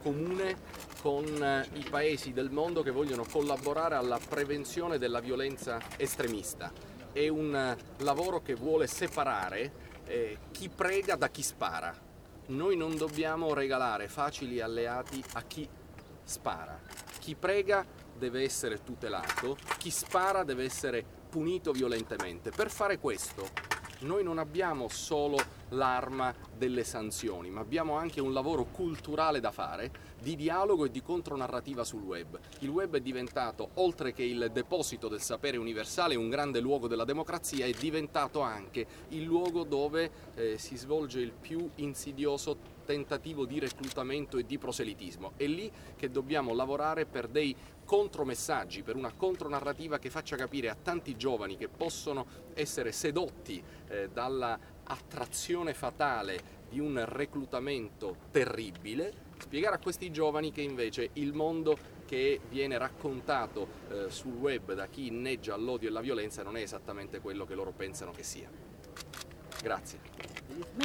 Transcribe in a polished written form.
comune con i paesi del mondo che vogliono collaborare alla prevenzione della violenza estremista. È un lavoro che vuole separare chi prega da chi spara. Noi non dobbiamo regalare facili alleati a chi spara. Chi prega deve essere tutelato, chi spara deve essere punito violentemente. Per fare questo noi non abbiamo solo l'arma delle sanzioni, ma abbiamo anche un lavoro culturale da fare, di dialogo e di contronarrativa sul web. Il web è diventato, oltre che il deposito del sapere universale, un grande luogo della democrazia, è diventato anche il luogo dove si svolge il più insidioso tentativo di reclutamento e di proselitismo. È lì che dobbiamo lavorare per dei contromessaggi, per una contronarrativa che faccia capire a tanti giovani che possono essere sedotti dalla attrazione fatale di un reclutamento terribile, spiegare a questi giovani che invece il mondo che viene raccontato sul web da chi inneggia all'odio e alla violenza non è esattamente quello che loro pensano che sia. Grazie.